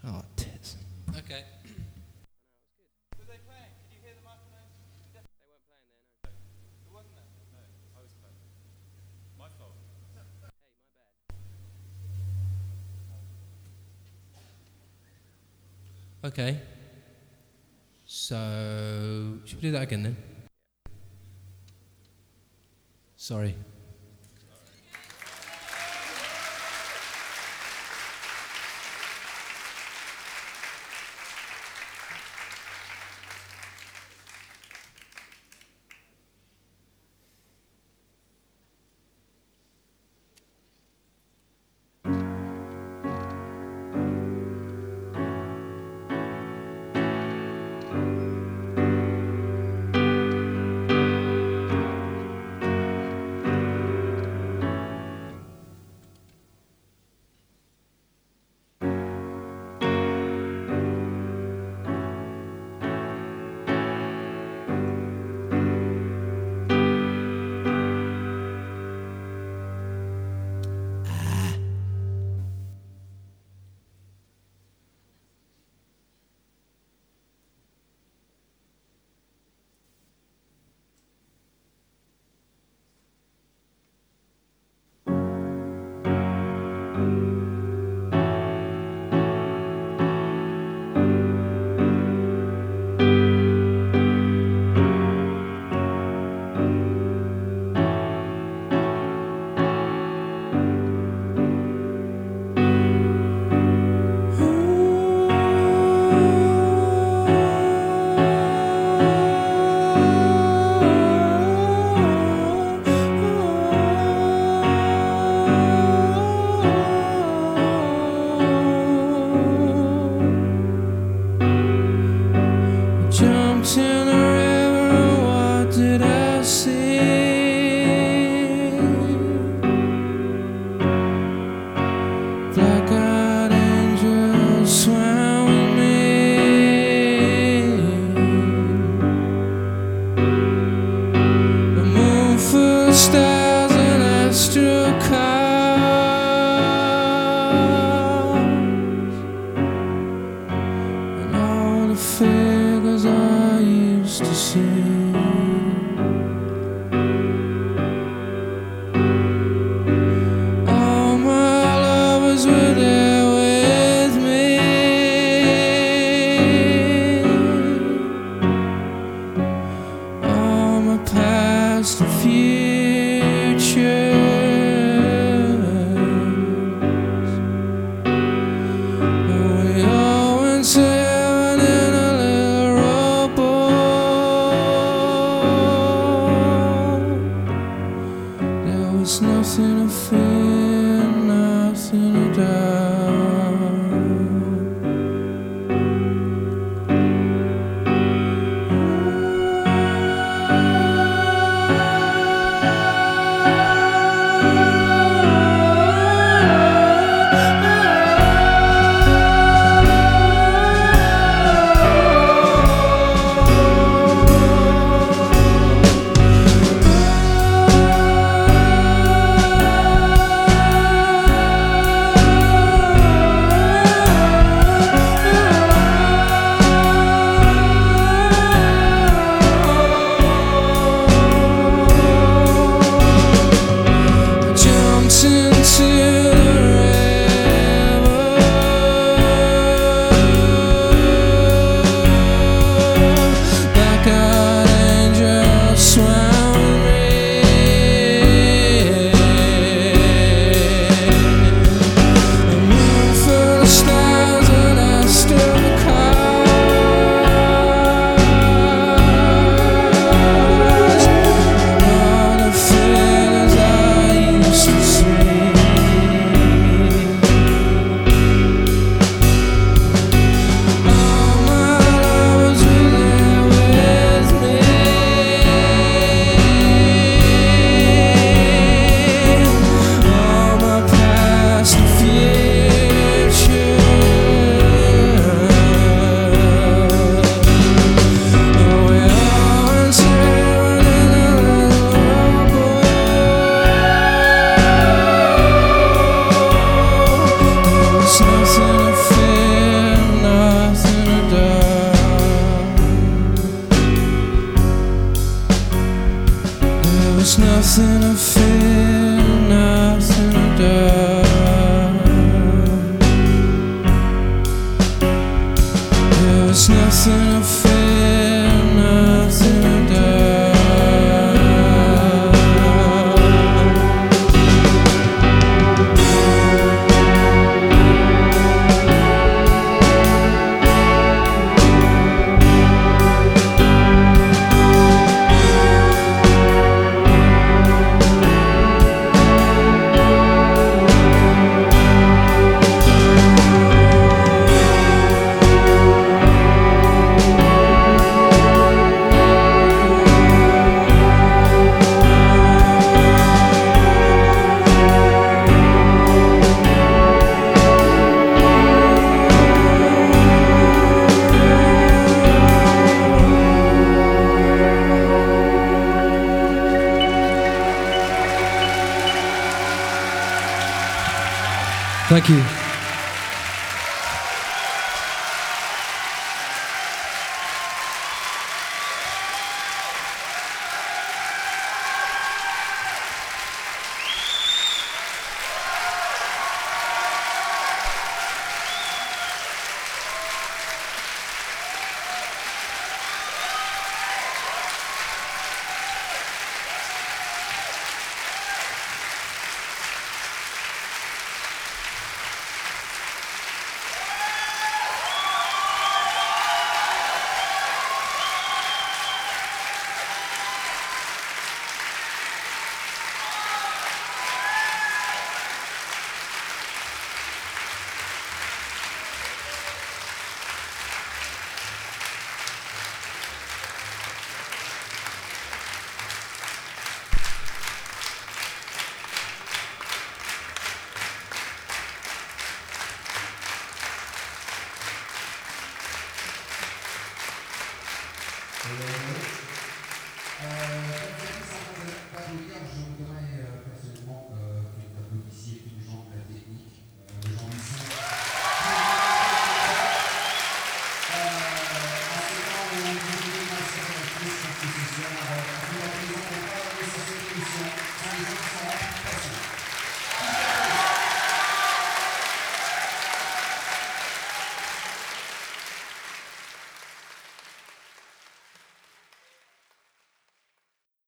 Oh, tits. Okay. Were they playing? Could you hear them after them? They weren't playing there, no. It wasn't there? No, I was playing. My fault. Hey, my bad. Okay. So, should we do that again then? Sorry. Jumped in the river, and what did I see? Black-eyed angels swam with me. The moon full of stars and astral clouds, and all the figures I used to see. All my lovers were there with me. All my past and futures. And we all went to heaven in a little rowboat. There was nothing to fear, nothing to doubt. Nothing to fear, nothing to doubt. Thank you. Je voudrais personnellement que vous applaudissiez tous les gens de la technique, les gens du son. En ce temps où on dit que c'est ce soir, on va présenter la société du son, sans les gens qui sont là,